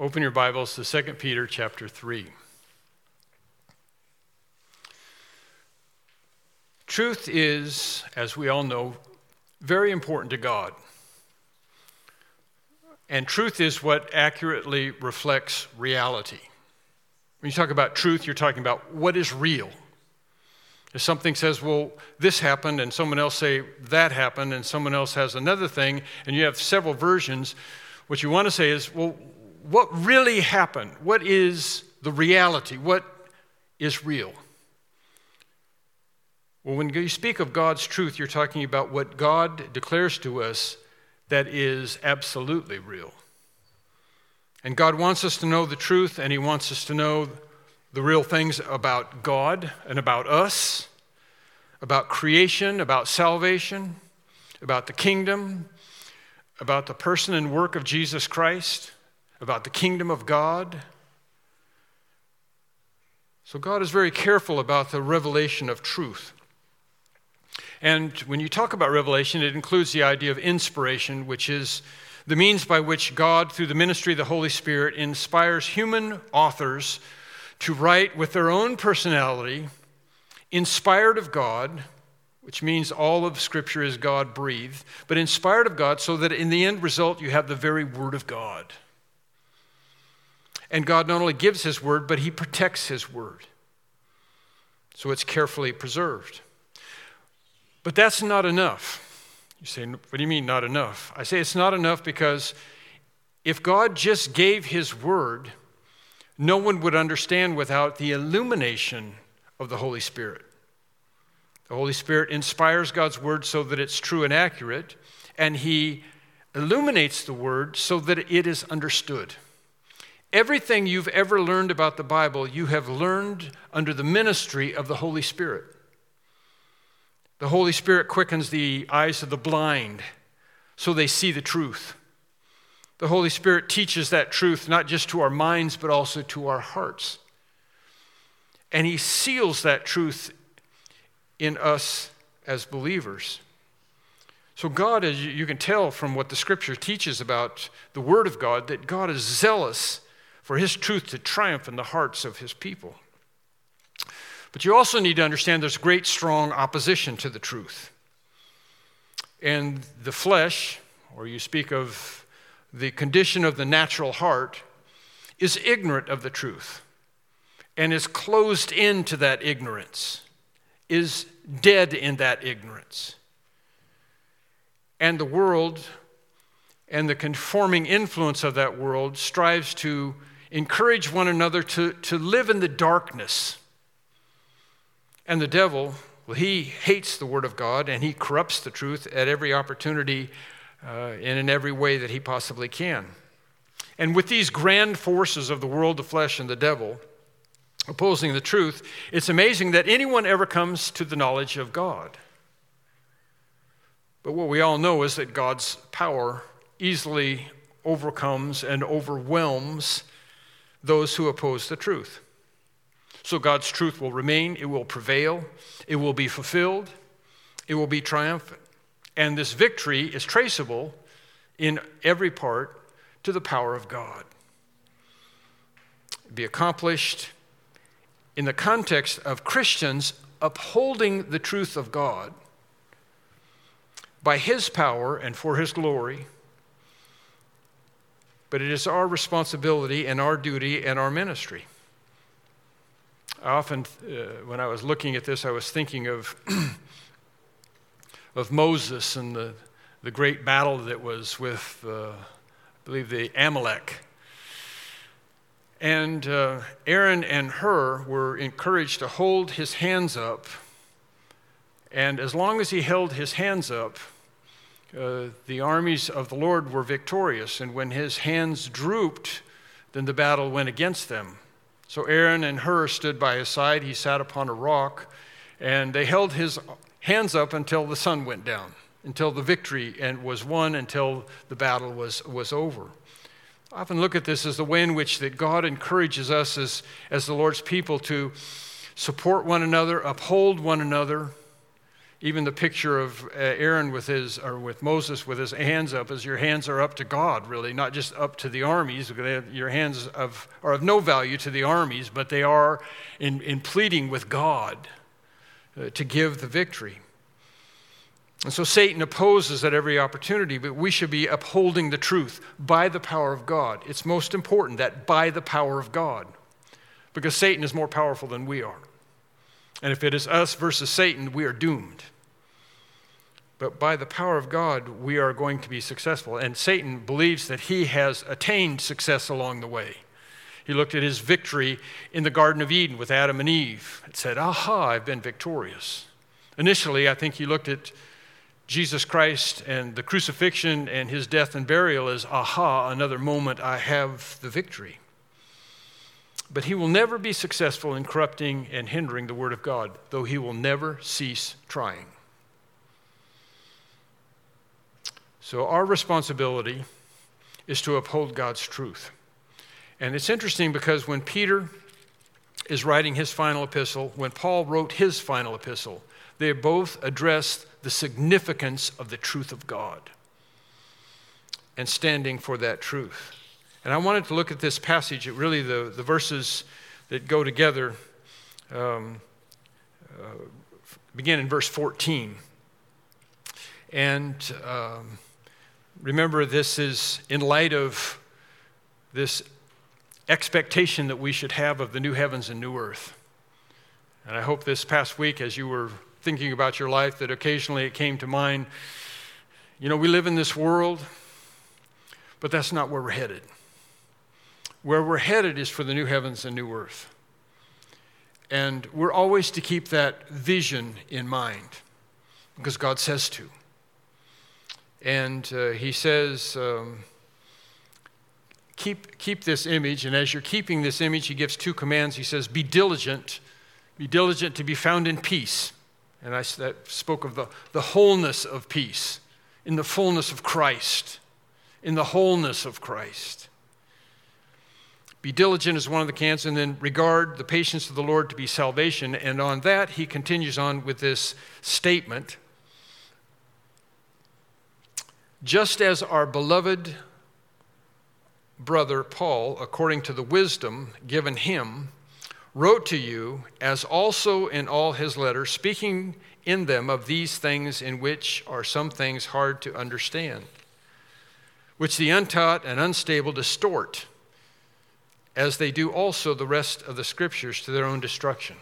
Open your Bibles to 2 Peter chapter 3. Truth is, as we all know, very important to God. And truth is what accurately reflects reality. When you talk about truth, you're talking about what is real. If something says, well, this happened, and someone else say that happened, and someone else has another thing, and you have several versions, what you want to say is, well, what really happened? What is the reality? What is real? Well, when you speak of God's truth, you're talking about what God declares to us that is absolutely real. And God wants us to know the truth, and He wants us to know the real things about God and about us, about creation, about salvation, about the kingdom, about the person and work of Jesus Christ, about the kingdom of God. So God is very careful about the revelation of truth. And when you talk about revelation, it includes the idea of inspiration, which is the means by which God, through the ministry of the Holy Spirit, inspires human authors to write with their own personality, inspired of God, which means all of Scripture is God-breathed, but inspired of God so that in the end result you have the very Word of God. And God not only gives His Word, but He protects His Word. So it's carefully preserved. But that's not enough. You say, what do you mean not enough? I say it's not enough because if God just gave His Word, no one would understand without the illumination of the Holy Spirit. The Holy Spirit inspires God's Word so that it's true and accurate, and He illuminates the Word so that it is understood. Everything you've ever learned about the Bible, you have learned under the ministry of the Holy Spirit. The Holy Spirit quickens the eyes of the blind so they see the truth. The Holy Spirit teaches that truth not just to our minds, but also to our hearts. And He seals that truth in us as believers. So God, as you can tell from what the Scripture teaches about the Word of God, that God is zealous for His truth to triumph in the hearts of His people. But you also need to understand there's great, strong opposition to the truth. And the flesh, or you speak of the condition of the natural heart, is ignorant of the truth and is closed into that ignorance, is dead in that ignorance. And the world and the conforming influence of that world strives to encourage one another to live in the darkness. And the devil, well, he hates the Word of God, and he corrupts the truth at every opportunity and in every way that he possibly can. And with these grand forces of the world, the flesh, and the devil opposing the truth, it's amazing that anyone ever comes to the knowledge of God. But what we all know is that God's power easily overcomes and overwhelms those who oppose the truth. So God's truth will remain, it will prevail, it will be fulfilled, it will be triumphant. And this victory is traceable in every part to the power of God. It'll be accomplished in the context of Christians upholding the truth of God by His power and for His glory. But it is our responsibility and our duty and our ministry. I often, when I was looking at this, I was thinking of Moses and the great battle that was with, I believe, the Amalek. And Aaron and Hur were encouraged to hold his hands up. And as long as he held his hands up, the armies of the Lord were victorious, and when his hands drooped, then the battle went against them. So Aaron and Hur stood by his side. He sat upon a rock, and they held his hands up until the sun went down, until the victory was won, until the battle was over. I often look at this as the way in which that God encourages us as the Lord's people to support one another, uphold one another, Even the picture of Aaron with Moses with his hands up, as your hands are up to God, really, not just up to the armies. Your hands are of no value to the armies, but they are in pleading with God to give the victory. And so Satan opposes at every opportunity, but we should be upholding the truth by the power of God. It's most important that by the power of God, because Satan is more powerful than we are. And if it is us versus Satan, we are doomed. But by the power of God, we are going to be successful. And Satan believes that he has attained success along the way. He looked at his victory in the Garden of Eden with Adam and Eve and said, aha, I've been victorious. Initially, I think he looked at Jesus Christ and the crucifixion and his death and burial as, aha, another moment I have the victory. But he will never be successful in corrupting and hindering the Word of God, though he will never cease trying. So our responsibility is to uphold God's truth. And it's interesting because when Peter is writing his final epistle, when Paul wrote his final epistle, they both addressed the significance of the truth of God and standing for that truth. And I wanted to look at this passage, really the verses that go together begin in verse 14. And remember, this is in light of this expectation that we should have of the new heavens and new earth. And I hope this past week, as you were thinking about your life, that occasionally it came to mind, we live in this world, but that's not where we're headed. Where we're headed is for the new heavens and new earth. And we're always to keep that vision in mind, because God says to. And he says, keep this image. And as you're keeping this image, he gives two commands. He says, be diligent to be found in peace. And that spoke of the wholeness of peace, in the fullness of Christ, in the wholeness of Christ. Be diligent is one of the commands, and then regard the patience of the Lord to be salvation. And on that, he continues on with this statement. Just as our beloved brother Paul, according to the wisdom given him, wrote to you, as also in all his letters, speaking in them of these things in which are some things hard to understand, which the untaught and unstable distort, as they do also the rest of the scriptures to their own destruction.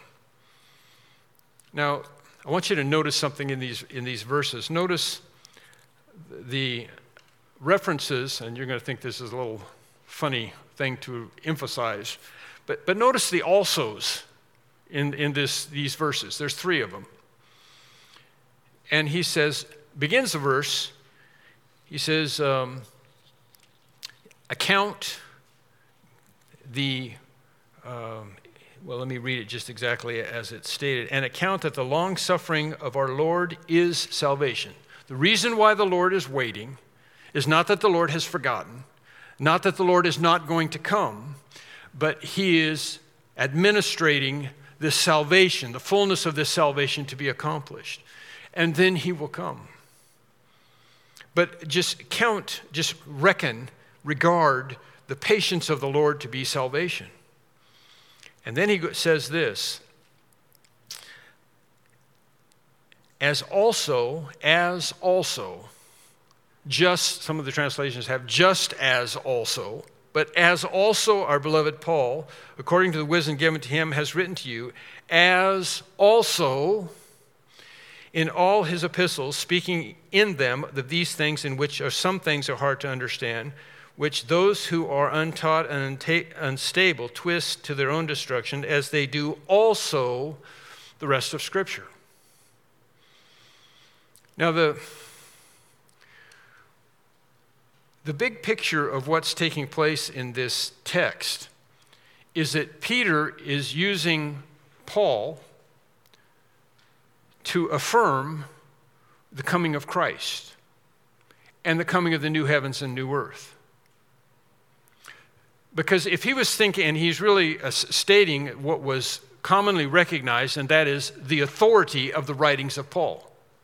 Now, I want you to notice something in these verses. Notice the references, and you're going to think this is a little funny thing to emphasize, but notice the alsos in these verses. There's three of them. And he says, begins the verse, he says, account the, let me read it just exactly as it's stated. And account that the long suffering of our Lord is salvation. The reason why the Lord is waiting is not that the Lord has forgotten, not that the Lord is not going to come, but he is administrating this salvation, the fullness of this salvation to be accomplished. And then he will come. But just reckon, regard the patience of the Lord to be salvation. And then he says this, as also, just, some of the translations have just as also, but as also our beloved Paul, according to the wisdom given to him, has written to you, as also in all his epistles, speaking in them of these things in which are some things are hard to understand, which those who are untaught and unstable twist to their own destruction, as they do also the rest of Scripture. Now, the big picture of what's taking place in this text is that Peter is using Paul to affirm the coming of Christ and the coming of the new heavens and new earth. Because if he was thinking, and he's really stating what was commonly recognized, and that is the authority of the writings of Paul.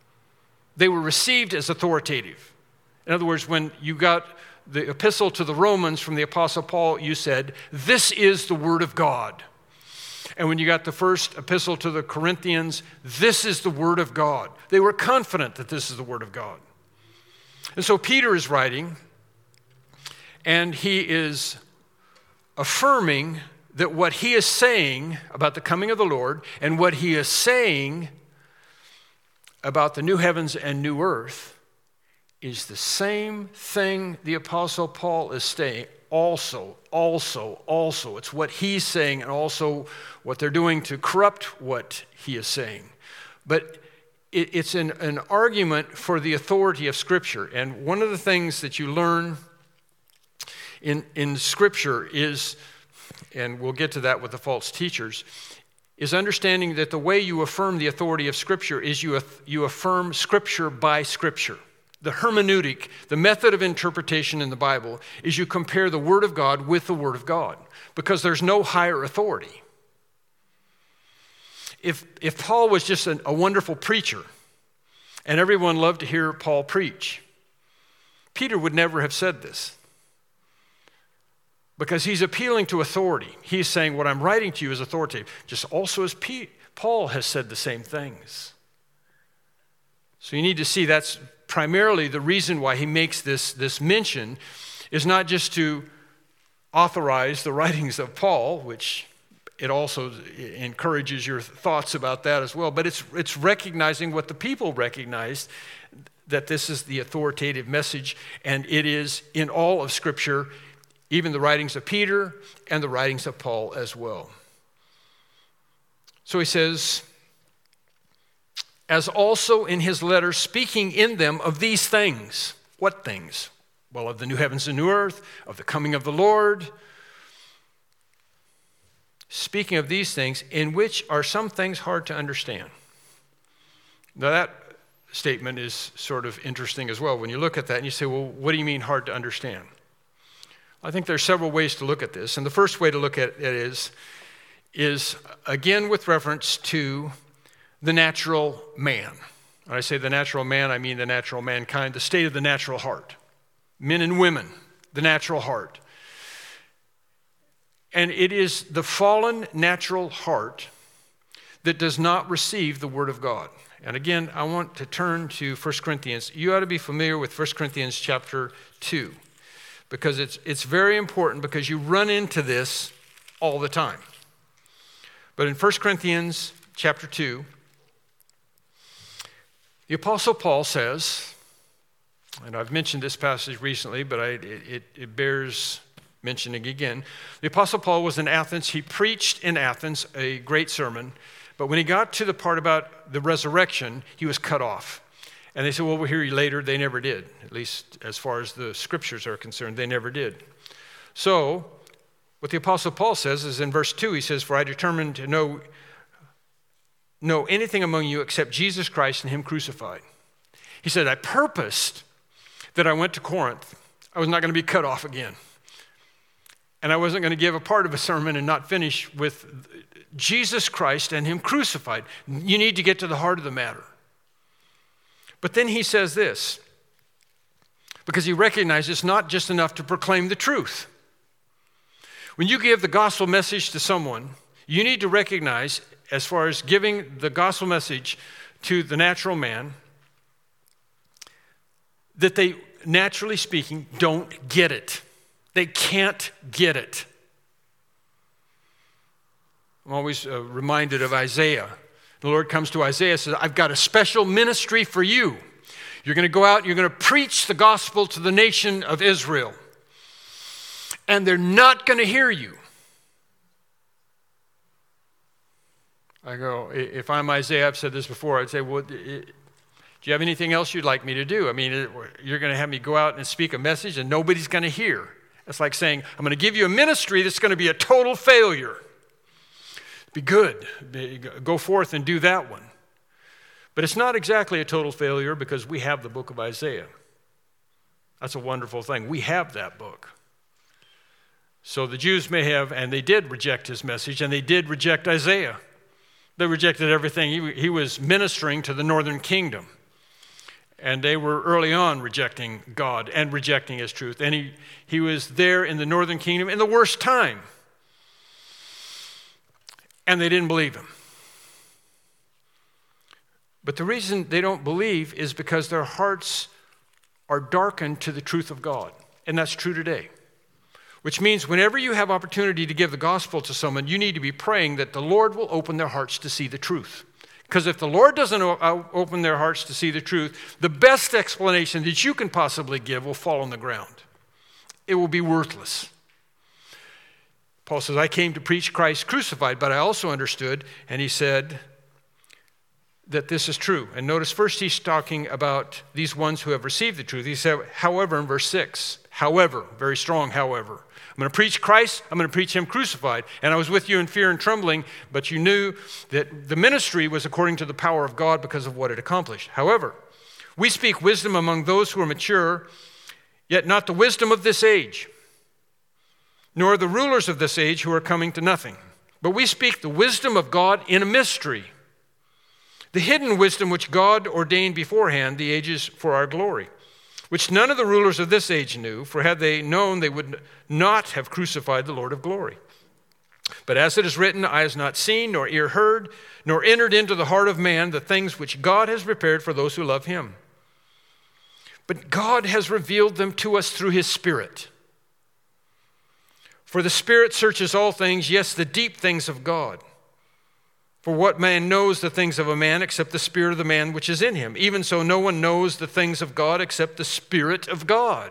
they were received as authoritative. In other words, when you got the epistle to the Romans from the Apostle Paul, you said, this is the word of God. And when you got the first epistle to the Corinthians, this is the word of God. They were confident that this is the word of God. And so Peter is writing, and he is affirming that what he is saying about the coming of the Lord and what he is saying about the new heavens and new earth is the same thing the Apostle Paul is saying. Also. It's what he's saying and also what they're doing to corrupt what he is saying. But it's an argument for the authority of Scripture. And one of the things that you learn in Scripture is, and we'll get to that with the false teachers, is understanding that the way you affirm the authority of Scripture is you affirm Scripture by Scripture. The hermeneutic, the method of interpretation in the Bible, is you compare the Word of God with the Word of God, because there's no higher authority. If Paul was just a wonderful preacher, and everyone loved to hear Paul preach, Peter would never have said this. Because he's appealing to authority. He's saying, what I'm writing to you is authoritative. Just also as Paul has said the same things. So you need to see that's primarily the reason why he makes this mention is not just to authorize the writings of Paul, which it also encourages your thoughts about that as well, but it's recognizing what the people recognized, that this is the authoritative message, and it is in all of Scripture, even the writings of Peter and the writings of Paul as well. So he says, as also in his letter, speaking in them of these things. What things? Well, of the new heavens and new earth, of the coming of the Lord. Speaking of these things, in which are some things hard to understand. Now that statement is sort of interesting as well. When you look at that and you say, well, what do you mean hard to understand? I think there are several ways to look at this. And the first way to look at it is again with reference to the natural man. When I say the natural man, I mean the natural mankind, the state of the natural heart. Men and women, the natural heart. And it is the fallen natural heart that does not receive the Word of God. And again, I want to turn to 1 Corinthians. You ought to be familiar with 1 Corinthians chapter 2, because it's very important, because you run into this all the time. But in 1 Corinthians chapter 2, the Apostle Paul says, and I've mentioned this passage recently, but it bears mentioning again. The Apostle Paul was in Athens. He preached in Athens a great sermon, but when he got to the part about the resurrection, he was cut off. And they said, well, we'll hear you later. They never did, at least as far as the Scriptures are concerned. They never did. So what the Apostle Paul says is in verse 2, he says, for I determined to know anything among you except Jesus Christ and him crucified. He said, I purposed that I went to Corinth. I was not going to be cut off again. And I wasn't going to give a part of a sermon and not finish with Jesus Christ and him crucified. You need to get to the heart of the matter. But then he says this, because he recognizes it's not just enough to proclaim the truth. When you give the gospel message to someone, you need to recognize, as far as giving the gospel message to the natural man, that they, naturally speaking, don't get it. They can't get it. I'm always reminded of Isaiah. The Lord comes to Isaiah and says, I've got a special ministry for you. You're going to go out and you're going to preach the gospel to the nation of Israel. And they're not going to hear you. I go, if I'm Isaiah, I've said this before, I'd say, well, do you have anything else you'd like me to do? I mean, you're going to have me go out and speak a message and nobody's going to hear. It's like saying, I'm going to give you a ministry that's going to be a total failure. Be good. Go forth and do that one. But it's not exactly a total failure, because we have the book of Isaiah. That's a wonderful thing. We have that book. So the Jews may have, and they did reject his message, and they did reject Isaiah. They rejected everything. He was ministering to the northern kingdom. And they were early on rejecting God and rejecting his truth. And he was there in the northern kingdom in the worst time. And they didn't believe him. But the reason they don't believe is because their hearts are darkened to the truth of God. And that's true today. Which means whenever you have opportunity to give the gospel to someone, you need to be praying that the Lord will open their hearts to see the truth. Because if the Lord doesn't open their hearts to see the truth, the best explanation that you can possibly give will fall on the ground. It will be worthless. Paul says, I came to preach Christ crucified, but I also understood, and he said that this is true. And notice first he's talking about these ones who have received the truth. He said, however, in verse 6, however, very strong however. I'm going to preach Christ, I'm going to preach him crucified. And I was with you in fear and trembling, but you knew that the ministry was according to the power of God because of what it accomplished. However, we speak wisdom among those who are mature, yet not the wisdom of this age, nor the rulers of this age who are coming to nothing. But we speak the wisdom of God in a mystery, the hidden wisdom which God ordained beforehand the ages for our glory, which none of the rulers of this age knew, for had they known, they would not have crucified the Lord of glory. But as it is written, eye has not seen, nor ear heard, nor entered into the heart of man the things which God has prepared for those who love him. But God has revealed them to us through his Spirit. For the Spirit searches all things, yes, the deep things of God. For what man knows the things of a man except the spirit of the man which is in him? Even so, no one knows the things of God except the Spirit of God.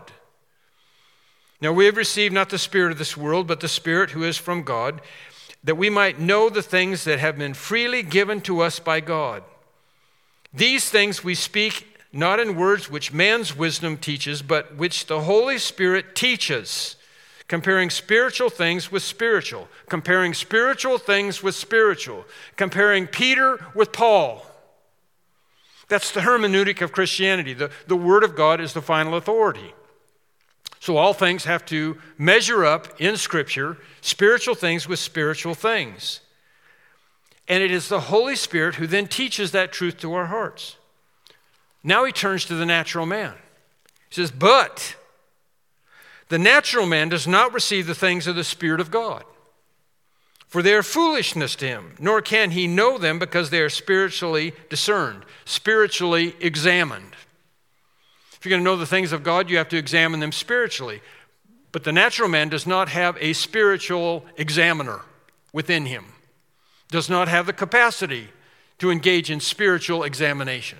Now we have received not the spirit of this world, but the Spirit who is from God, that we might know the things that have been freely given to us by God. These things we speak not in words which man's wisdom teaches, but which the Holy Spirit teaches, comparing spiritual things with spiritual, comparing spiritual things with spiritual, comparing Peter with Paul. That's the hermeneutic of Christianity. The Word of God is the final authority. So all things have to measure up in Scripture, spiritual things with spiritual things. And it is the Holy Spirit who then teaches that truth to our hearts. Now he turns to the natural man. He says, but the natural man does not receive the things of the Spirit of God, for they are foolishness to him, nor can he know them because they are spiritually discerned, spiritually examined. If you're going to know the things of God, you have to examine them spiritually. But the natural man does not have a spiritual examiner within him, does not have the capacity to engage in spiritual examination.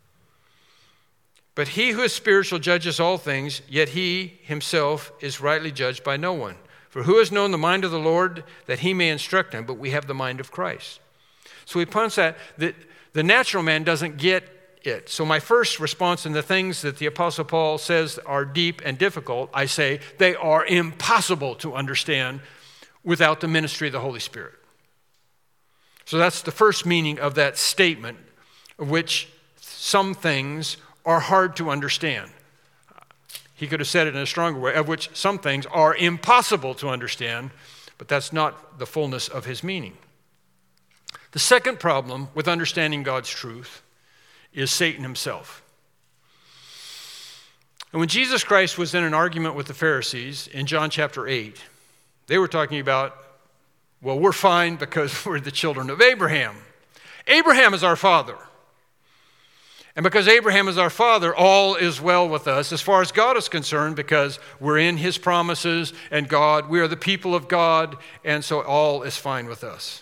But he who is spiritual judges all things, yet he himself is rightly judged by no one. For who has known the mind of the Lord that he may instruct him? But we have the mind of Christ. So he points out that the natural man doesn't get it. So my first response in the things that the Apostle Paul says are deep and difficult, I say they are impossible to understand without the ministry of the Holy Spirit. So that's the first meaning of that statement, of which some things are hard to understand. He could have said it in a stronger way, of which some things are impossible to understand, but that's not the fullness of his meaning. The second problem with understanding God's truth is Satan himself. And when Jesus Christ was in an argument with the Pharisees in John chapter 8, they were talking about, well, we're fine because we're the children of Abraham. Abraham is our father. And because Abraham is our father, all is well with us as far as God is concerned, because we're in his promises and God, we are the people of God, and so all is fine with us.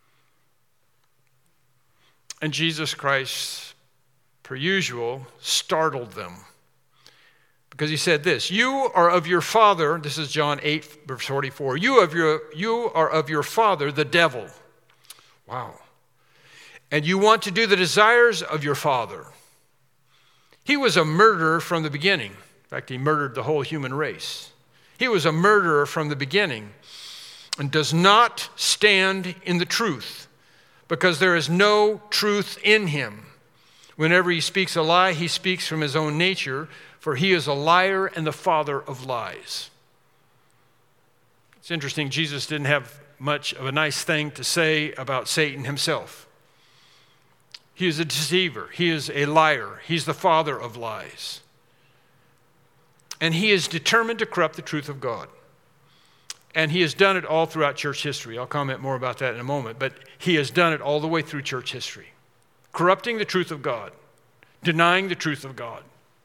And Jesus Christ, per usual, startled them. Because he said this, you are of your father, this is John 8, verse 44, you are of your father, the devil. Wow. And you want to do the desires of your father. He was a murderer from the beginning. In fact, he murdered the whole human race. He was a murderer from the beginning and does not stand in the truth because there is no truth in him. Whenever he speaks a lie, he speaks from his own nature, for he is a liar and the father of lies. It's interesting, Jesus didn't have much of a nice thing to say about Satan himself. He is a deceiver. He is a liar. He's the father of lies. And he is determined to corrupt the truth of God. And he has done it all throughout church history. I'll comment more about that in a moment. But he has done it all the way through church history. Corrupting the truth of God. Denying the truth of God.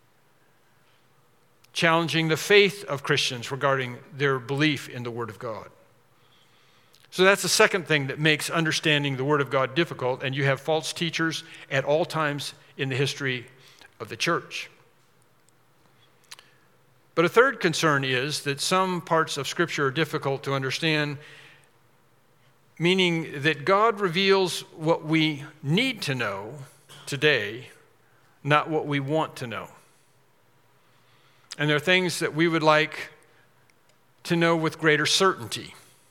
Challenging the faith of Christians regarding their belief in the Word of God. So that's the second thing that makes understanding the Word of God difficult, and you have false teachers at all times in the history of the church. But a third concern is that some parts of Scripture are difficult to understand, meaning that God reveals what we need to know today, not what we want to know. And there are things that we would like to know with greater certainty.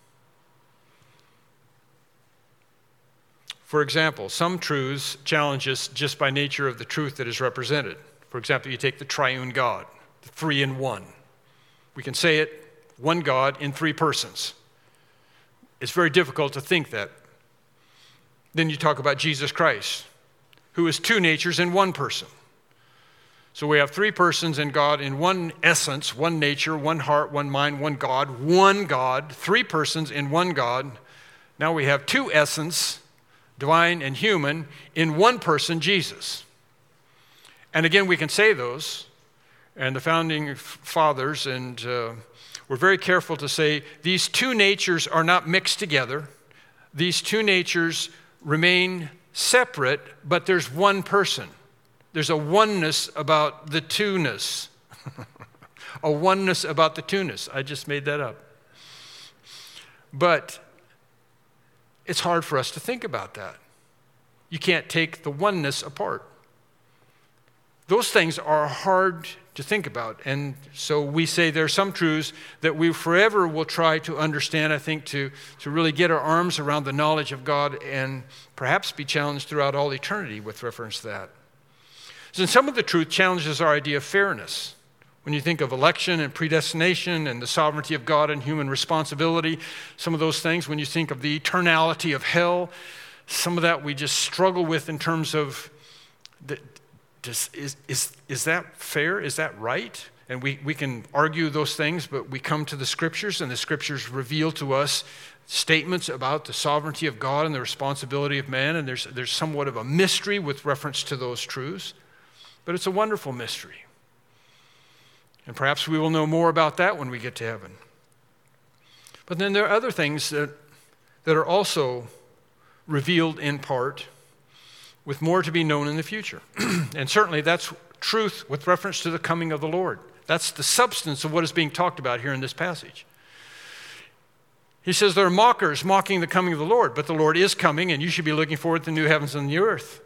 For example, some truths challenge us just by nature of the truth that is represented. For example, you take the triune God, the 3 in 1. We can say it, one God in 3 persons. It's very difficult to think that. Then you talk about Jesus Christ, who is 2 natures in 1 person. So we have 3 persons in God in 1 essence, 1 nature, 1 heart, 1 mind, 1 God, 3 persons in 1 God. Now we have 2 essence, divine and human, in 1 person, Jesus. And again, we can say those, and the founding fathers, and we're very careful to say these 2 natures are not mixed together. These 2 natures remain separate, but there's 1 person. There's a oneness about the 2-ness. A oneness about the 2-ness. I just made that up. But it's hard for us to think about that. You can't take the oneness apart. Those things are hard to think about. And so we say there are some truths that we forever will try to understand, I think, to really get our arms around the knowledge of God and perhaps be challenged throughout all eternity with reference to that. So some of the truth challenges our idea of fairness. When you think of election and predestination and the sovereignty of God and human responsibility, some of those things, when you think of the eternality of hell, some of that we just struggle with in terms of, is that fair? Is that right? And we can argue those things, but we come to the Scriptures, and the Scriptures reveal to us statements about the sovereignty of God and the responsibility of man, and there's somewhat of a mystery with reference to those truths. But it's a wonderful mystery. And perhaps we will know more about that when we get to heaven. But then there are other things that are also revealed in part, with more to be known in the future. And certainly that's truth with reference to the coming of the Lord. That's the substance of what is being talked about here in this passage. He says there are mockers mocking the coming of the Lord, but the Lord is coming, and you should be looking forward to the new heavens and the earth.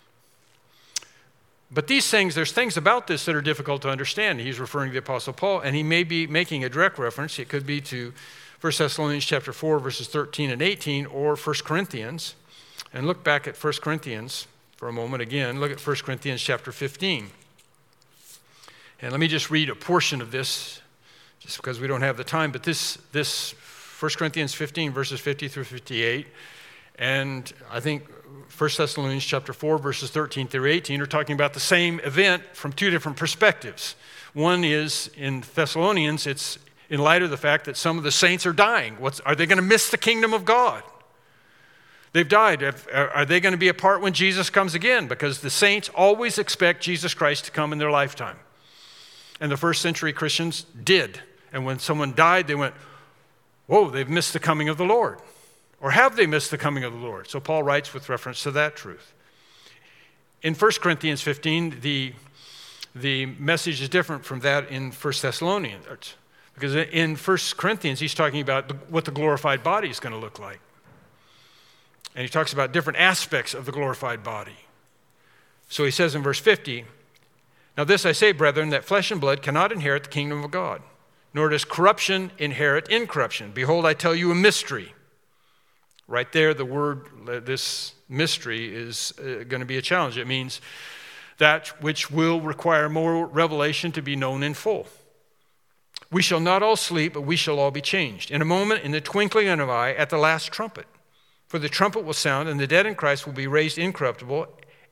But these things, there's things about this that are difficult to understand. He's referring to the Apostle Paul, and he may be making a direct reference. It could be to 1 Thessalonians chapter 4, verses 13 and 18, or 1 Corinthians. And look back at 1 Corinthians for a moment again. Look at 1 Corinthians chapter 15. And let me just read a portion of this, just because we don't have the time. But this 1 Corinthians 15, verses 50 through 58, and I think 1 Thessalonians chapter 4, verses 13 through 18 are talking about the same event from 2 different perspectives. One is, in Thessalonians, it's in light of the fact that some of the saints are dying. Are they going to miss the kingdom of God? They've died. Are they going to be a part when Jesus comes again? Because the saints always expect Jesus Christ to come in their lifetime. And the first century Christians did. And when someone died, they went, whoa, they've missed the coming of the Lord. Or have they missed the coming of the Lord? So Paul writes with reference to that truth. In 1 Corinthians 15, the message is different from that in 1 Thessalonians. Because in 1 Corinthians, he's talking about what the glorified body is going to look like. And he talks about different aspects of the glorified body. So he says in verse 50, now this I say, brethren, that flesh and blood cannot inherit the kingdom of God, nor does corruption inherit incorruption. Behold, I tell you a mystery. Right there, the word, this mystery is going to be a challenge. It means that which will require more revelation to be known in full. We shall not all sleep, but we shall all be changed. In a moment, in the twinkling of an eye, at the last trumpet. For the trumpet will sound, and the dead in Christ will be raised incorruptible,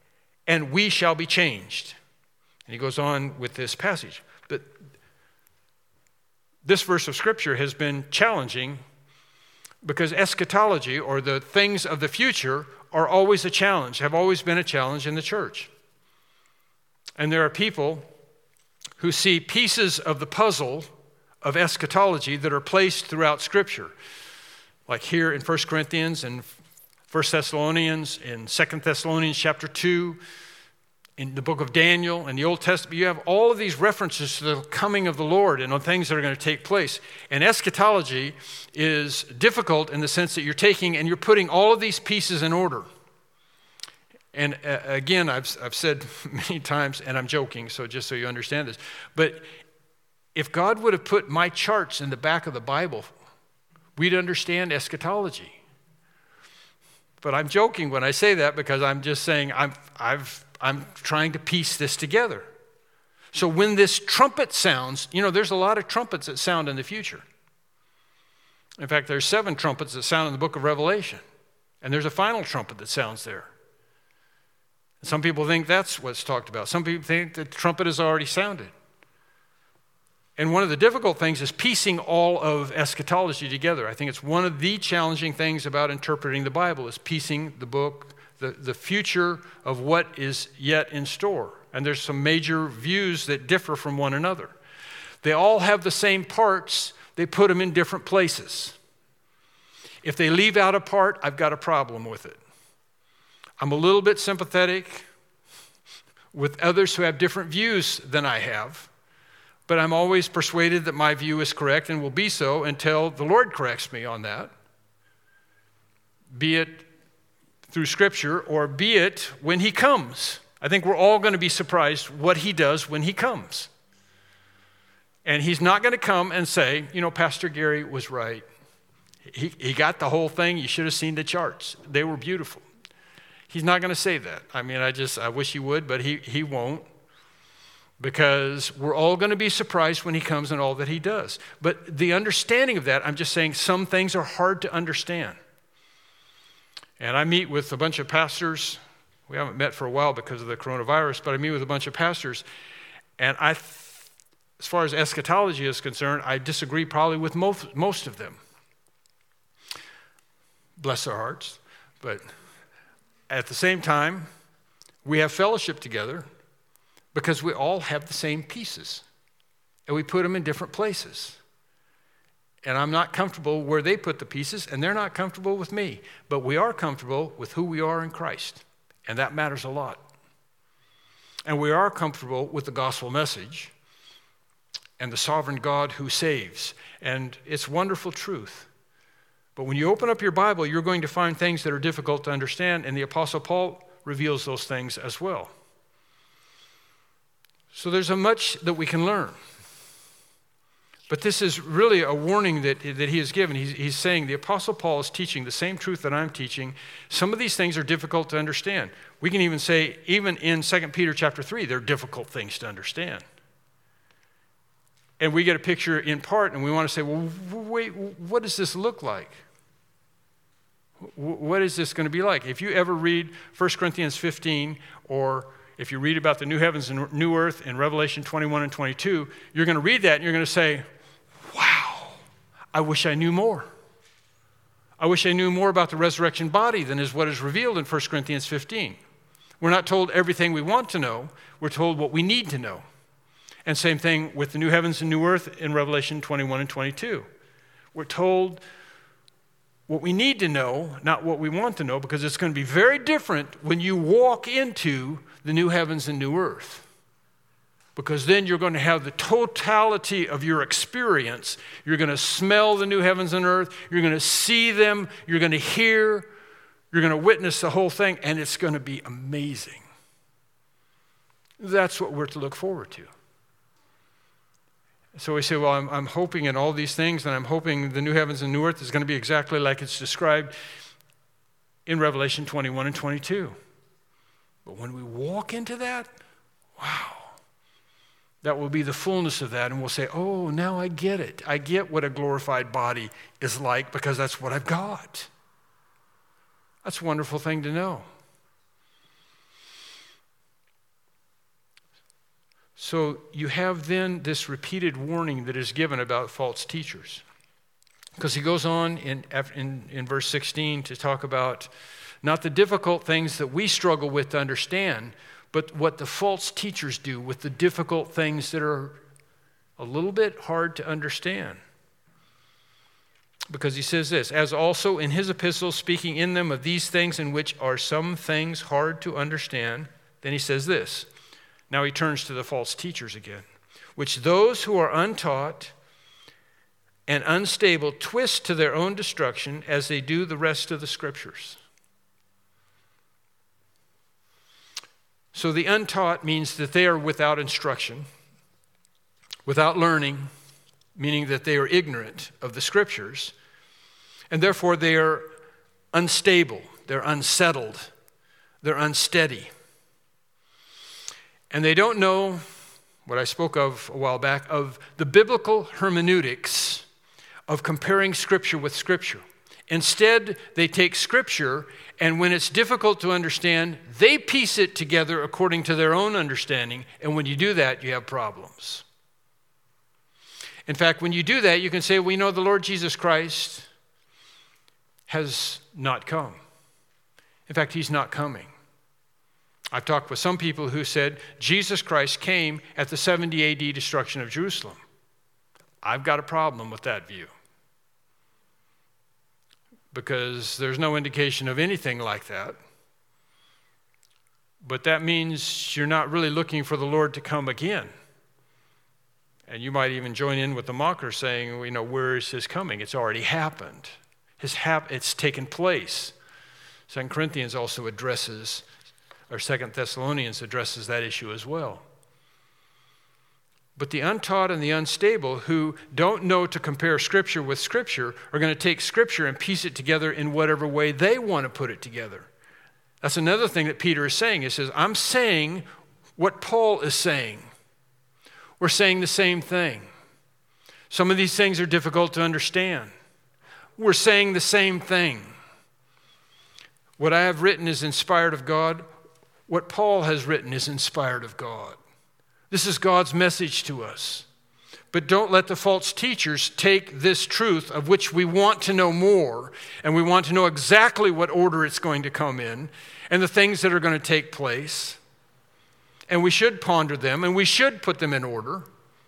and we shall be changed. And he goes on with this passage. But this verse of Scripture has been challenging because eschatology, or the things of the future, are always a challenge, have always been a challenge in the church. And there are people who see pieces of the puzzle of eschatology that are placed throughout Scripture, like here in 1 Corinthians and 1 Thessalonians, in 2 Thessalonians chapter 2, in the book of Daniel, in the Old Testament. You have all of these references to the coming of the Lord and on things that are going to take place. And eschatology is difficult in the sense that you're taking and you're putting all of these pieces in order. And again, I've said many times, and I'm joking, so just so you understand this, but if God would have put my charts in the back of the Bible, we'd understand eschatology. But I'm joking when I say that because I'm just saying I'm trying to piece this together. So when this trumpet sounds, there's a lot of trumpets that sound in the future. In fact, there's 7 trumpets that sound in the book of Revelation. And there's a final trumpet that sounds there. Some people think that's what's talked about. Some people think the trumpet has already sounded. And one of the difficult things is piecing all of eschatology together. I think it's one of the challenging things about interpreting the Bible is piecing the book, the future of what is yet in store. And there's some major views that differ from one another. They all have the same parts. They put them in different places. If they leave out a part, I've got a problem with it. I'm a little bit sympathetic with others who have different views than I have, but I'm always persuaded that my view is correct and will be so until the Lord corrects me on that, be it through Scripture or be it when he comes. I think we're all going to be surprised what he does when he comes. And he's not going to come and say, Pastor Gary was right. He got the whole thing. You should have seen the charts. They were beautiful. He's not going to say that. I wish he would, but he won't. Because we're all going to be surprised when he comes and all that he does. But the understanding of that, I'm just saying some things are hard to understand. And I meet with a bunch of pastors. We haven't met for a while because of the coronavirus, but I meet with a bunch of pastors. And as far as eschatology is concerned, I disagree probably with most of them. Bless their hearts. But at the same time, we have fellowship together because we all have the same pieces. And we put them in different places. And I'm not comfortable where they put the pieces, and they're not comfortable with me. But we are comfortable with who we are in Christ. And that matters a lot. And we are comfortable with the gospel message and the sovereign God who saves. And it's wonderful truth. But when you open up your Bible, you're going to find things that are difficult to understand, and the Apostle Paul reveals those things as well. So there's a much that we can learn. But this is really a warning that he has given. He's saying the Apostle Paul is teaching the same truth that I'm teaching. Some of these things are difficult to understand. We can even say, even in 2 Peter chapter 3, they're difficult things to understand. And we get a picture in part, and we want to say, well, wait, what does this look like? What is this going to be like? If you ever read 1 Corinthians 15, or if you read about the new heavens and new earth in Revelation 21 and 22, you're going to read that and you're going to say, wow, I wish I knew more. I wish I knew more about the resurrection body than is what is revealed in 1 Corinthians 15. We're not told everything we want to know. We're told what we need to know. And same thing with the new heavens and new earth in Revelation 21 and 22. We're told what we need to know, not what we want to know, because it's going to be very different when you walk into the new heavens and new earth. Because then you're going to have the totality of your experience. You're going to smell the new heavens and earth. You're going to see them. You're going to hear. You're going to witness the whole thing, and it's going to be amazing. That's what we're to look forward to. So we say, well, I'm hoping in all these things, and I'm hoping the new heavens and new earth is going to be exactly like it's described in Revelation 21 and 22. But when we walk into that, wow, that will be the fullness of that, and we'll say, oh, now I get it. I get what a glorified body is like because that's what I've got. That's a wonderful thing to know. So you have then this repeated warning that is given about false teachers. Because he goes on in verse 16 to talk about not the difficult things that we struggle with to understand, but what the false teachers do with the difficult things that are a little bit hard to understand. Because he says this, as also in his epistles, speaking in them of these things in which are some things hard to understand, then he says this. Now he turns to the false teachers again, which those who are untaught and unstable twist to their own destruction as they do the rest of the scriptures. So the untaught means that they are without instruction, without learning, meaning that they are ignorant of the scriptures, and therefore they are unstable, they're unsettled, they're unsteady. And they don't know what I spoke of a while back, of the biblical hermeneutics of comparing scripture with scripture. Instead, they take scripture, and when it's difficult to understand, they piece it together according to their own understanding, and when you do that, you have problems. In fact, when you do that, you can say, we know the Lord Jesus Christ has not come. In fact, he's not coming. I've talked with some people who said Jesus Christ came at the 70 AD destruction of Jerusalem. I've got a problem with that view, because there's no indication of anything like that. But that means you're not really looking for the Lord to come again. And you might even join in with the mocker saying, where is his coming? It's already happened. It's taken place. 2 Corinthians also addresses, or 2 Thessalonians addresses that issue as well. But the untaught and the unstable who don't know to compare Scripture with Scripture are going to take Scripture and piece it together in whatever way they want to put it together. That's another thing that Peter is saying. He says, I'm saying what Paul is saying. We're saying the same thing. Some of these things are difficult to understand. We're saying the same thing. What I have written is inspired of God. What Paul has written is inspired of God. This is God's message to us. But don't let the false teachers take this truth of which we want to know more, and we want to know exactly what order it's going to come in, and the things that are going to take place. And we should ponder them, and we should put them in order.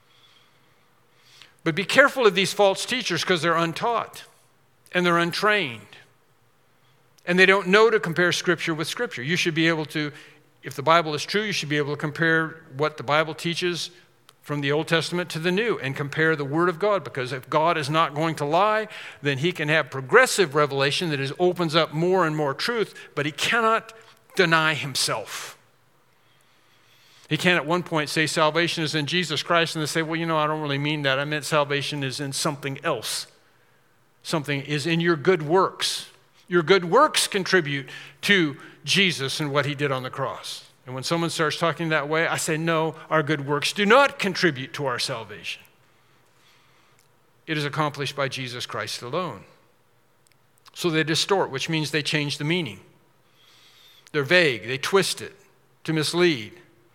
But be careful of these false teachers, because they're untaught, and they're untrained. And they don't know to compare Scripture with Scripture. You should be able to, if the Bible is true, you should be able to compare what the Bible teaches from the Old Testament to the New and compare the Word of God. Because if God is not going to lie, then he can have progressive revelation that opens up more and more truth, but he cannot deny himself. He can at one point say salvation is in Jesus Christ, and they say, well, I don't really mean that. I meant salvation is in something else. Something is in your good works. Your good works contribute to Jesus and what he did on the cross. And when someone starts talking that way, I say, no, our good works do not contribute to our salvation. It is accomplished by Jesus Christ alone. So they distort, which means they change the meaning. They're vague. They twist it to mislead.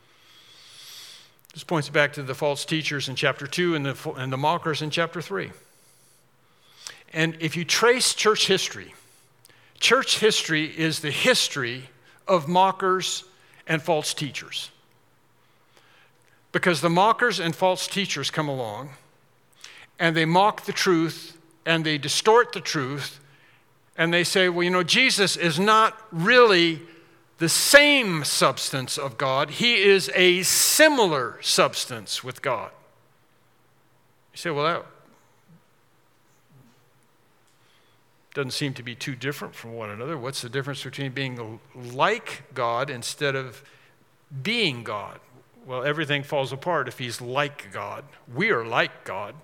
This points back to the false teachers in chapter 2 and the mockers in chapter 3. And if you trace church history is the history of mockers and false teachers. Because the mockers and false teachers come along, and they mock the truth, and they distort the truth, and they say, well, Jesus is not really the same substance of God. He is a similar substance with God. You say, well, that doesn't seem to be too different from one another. What's the difference between being like God instead of being God? Well, everything falls apart if he's like God. We are like God.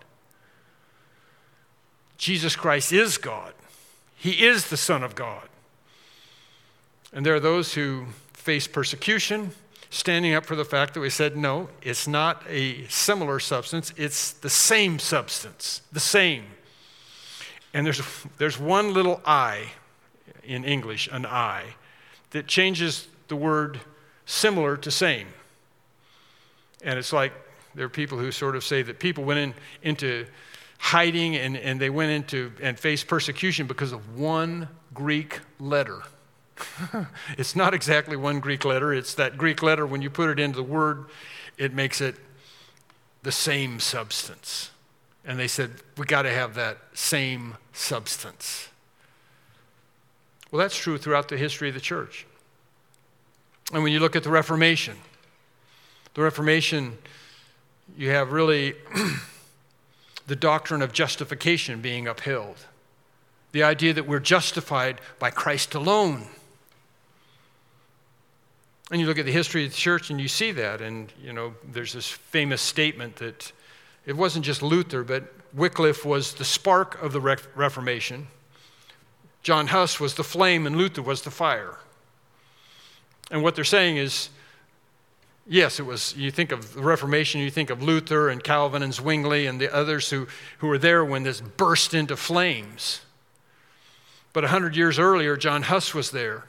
Jesus Christ is God. He is the Son of God. And there are those who face persecution, standing up for the fact that we said, no, it's not a similar substance, it's the same substance, the same. And there's one little I in English, an I, that changes the word similar to same. And it's like there are people who sort of say that people went into hiding and they went into and faced persecution because of one Greek letter. It's not exactly one Greek letter. It's that Greek letter, when you put it into the word, it makes it the same substance. And they said, we got to have that same substance. Well, that's true throughout the history of the church. And when you look at the Reformation, you have really the doctrine of justification being upheld. The idea that we're justified by Christ alone. And you look at the history of the church and you see that. And, there's this famous statement that it wasn't just Luther, but Wycliffe was the spark of the Reformation. John Huss was the flame and Luther was the fire. And what they're saying is, yes, it was, you think of the Reformation, you think of Luther and Calvin and Zwingli and the others who were there when this burst into flames. But 100 years earlier, John Huss was there.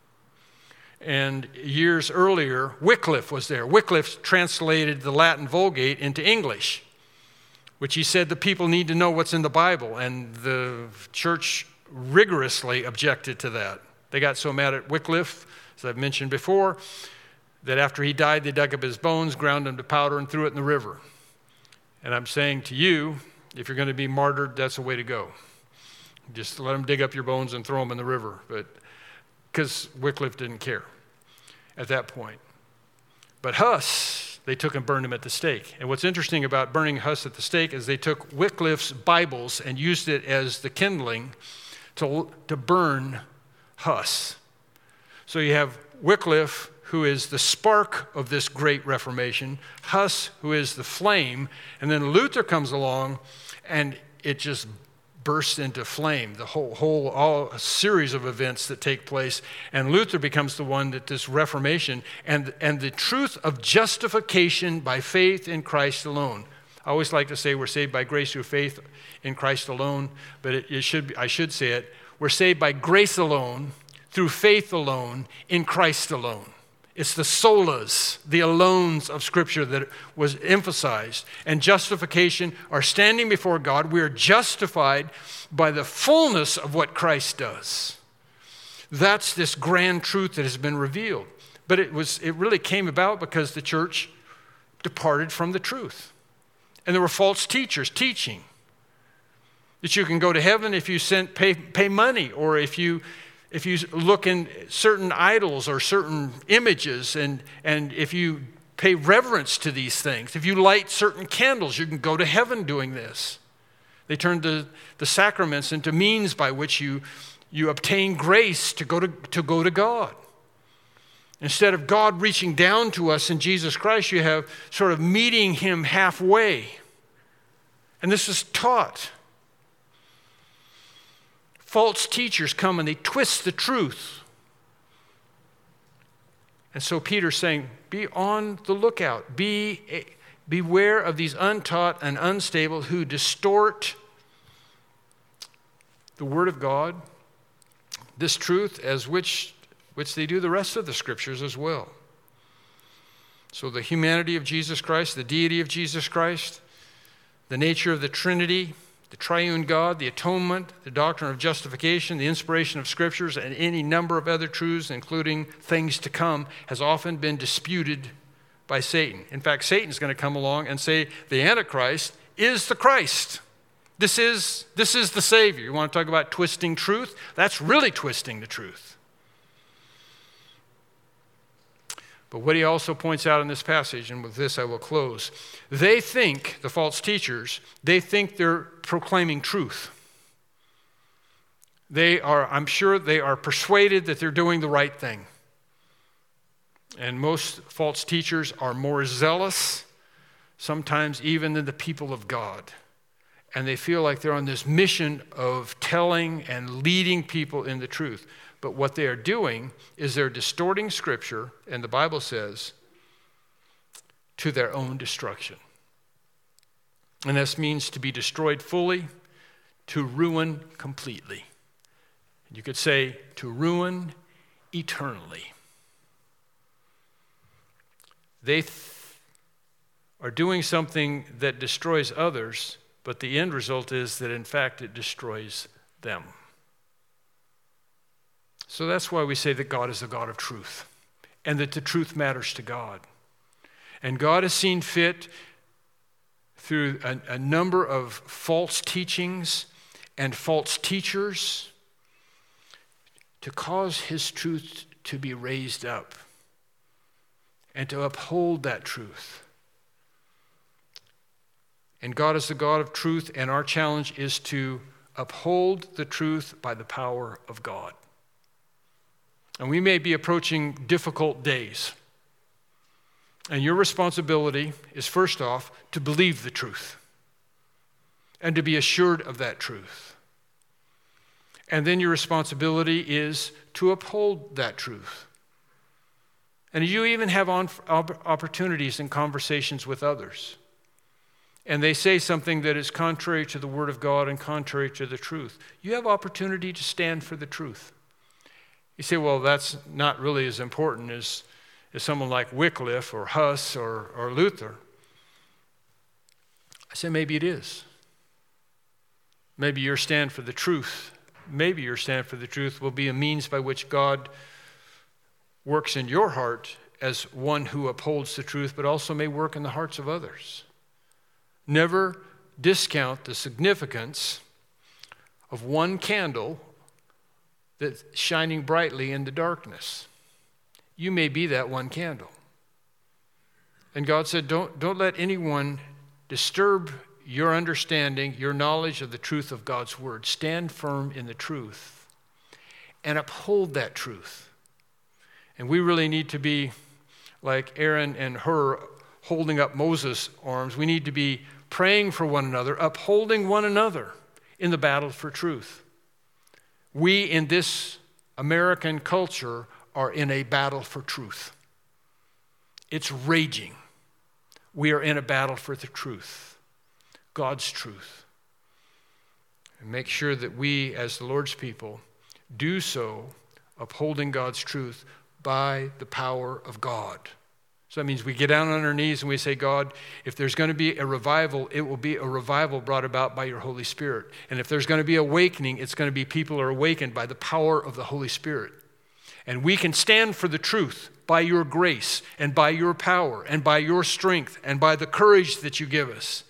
And years earlier, Wycliffe was there. Wycliffe translated the Latin Vulgate into English, which he said the people need to know what's in the Bible. And the church rigorously objected to that. They got so mad at Wycliffe, as I've mentioned before, that after he died, they dug up his bones, ground them to powder, and threw it in the river. And I'm saying to you, if you're going to be martyred, that's the way to go. Just let them dig up your bones and throw them in the river. But because Wycliffe didn't care at that point. But Huss, they took and burned him at the stake. And what's interesting about burning Huss at the stake is they took Wycliffe's Bibles and used it as the kindling to burn Huss. So you have Wycliffe, who is the spark of this great Reformation, Huss, who is the flame, and then Luther comes along and it just bursts into flame, the all a series of events that take place, and Luther becomes the one that this Reformation and the truth of justification by faith in Christ alone. I always like to say we're saved by grace through faith in Christ alone, but I should say it, we're saved by grace alone, through faith alone, in Christ alone. It's the solas, the alones of Scripture that was emphasized. And justification, our standing before God, we are justified by the fullness of what Christ does. That's this grand truth that has been revealed. But it really came about because the church departed from the truth. And there were false teachers teaching that you can go to heaven if you pay money, or if you look in certain idols or certain images, and if you pay reverence to these things, if you light certain candles, you can go to heaven doing this. They turned the sacraments into means by which you obtain grace to go to God. Instead of God reaching down to us in Jesus Christ, you have sort of meeting him halfway. And this is taught. False teachers come and they twist the truth. And so Peter's saying, be on the lookout. Beware of these untaught and unstable who distort the Word of God, this truth as which they do the rest of the Scriptures as well. So the humanity of Jesus Christ, the deity of Jesus Christ, the nature of the Trinity, the triune God, the atonement, the doctrine of justification, the inspiration of Scriptures, and any number of other truths, including things to come, has often been disputed by Satan. In fact, Satan's going to come along and say the Antichrist is the Christ. This is the Savior. You want to talk about twisting truth? That's really twisting the truth. But what he also points out in this passage, and with this I will close, they think, the false teachers, they think they're proclaiming truth. I'm sure they are persuaded that they're doing the right thing. And most false teachers are more zealous, sometimes even than the people of God. And they feel like they're on this mission of telling and leading people in the truth. But what they are doing is they're distorting Scripture, and the Bible says, to their own destruction. And this means to be destroyed fully, to ruin completely. You could say to ruin eternally. They are doing something that destroys others, but the end result is that, in fact, it destroys them. So that's why we say that God is the God of truth, and that the truth matters to God. And God has seen fit through a number of false teachings and false teachers to cause his truth to be raised up and to uphold that truth. And God is the God of truth, and our challenge is to uphold the truth by the power of God. And we may be approaching difficult days. And your responsibility is, first off, to believe the truth and to be assured of that truth. And then your responsibility is to uphold that truth. And you even have opportunities and conversations with others, and they say something that is contrary to the Word of God and contrary to the truth, you have opportunity to stand for the truth. You say, well, that's not really as important as someone like Wycliffe or Huss or Luther. I say maybe it is. Maybe your stand for the truth, maybe your stand for the truth will be a means by which God works in your heart as one who upholds the truth, but also may work in the hearts of others. Never discount the significance of one candle that's shining brightly in the darkness. You may be that one candle. And God said, don't let anyone disturb your understanding, your knowledge of the truth of God's word. Stand firm in the truth and uphold that truth. And we really need to be like Aaron and Hur holding up Moses' arms. We need to be praying for one another, upholding one another in the battle for truth. We in this American culture are in a battle for truth. It's raging. We are in a battle for the truth, God's truth. And make sure that we, as the Lord's people, do so upholding God's truth by the power of God. So that means we get down on our knees and we say, God, if there's going to be a revival, it will be a revival brought about by your Holy Spirit. And if there's going to be awakening, it's going to be people are awakened by the power of the Holy Spirit. And we can stand for the truth by your grace and by your power and by your strength and by the courage that you give us.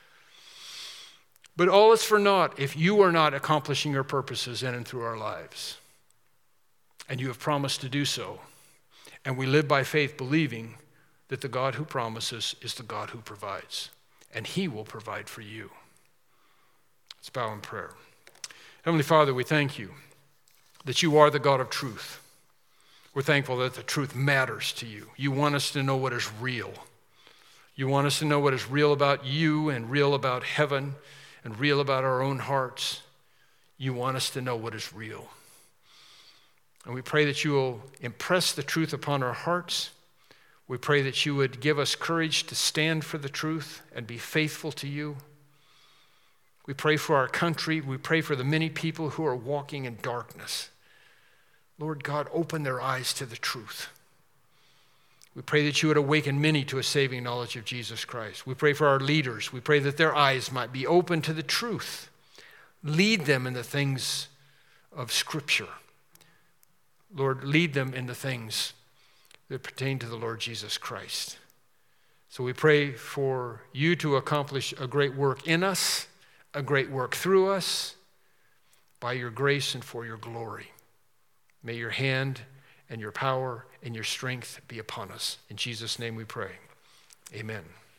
But all is for naught if you are not accomplishing your purposes in and through our lives. And you have promised to do so. And we live by faith believing that the God who promises is the God who provides. And he will provide for you. Let's bow in prayer. Heavenly Father, we thank you that you are the God of truth. We're thankful that the truth matters to you. You want us to know what is real. You want us to know what is real about you and real about heaven and real about our own hearts. You want us to know what is real. And we pray that you will impress the truth upon our hearts. We pray that you would give us courage to stand for the truth and be faithful to you. We pray for our country. We pray for the many people who are walking in darkness. Lord God, open their eyes to the truth. We pray that you would awaken many to a saving knowledge of Jesus Christ. We pray for our leaders. We pray that their eyes might be open to the truth. Lead them in the things of Scripture. Lord, lead them in the things that pertain to the Lord Jesus Christ. So we pray for you to accomplish a great work in us, a great work through us, by your grace and for your glory. May your hand and your power and your strength be upon us. In Jesus' name we pray. Amen.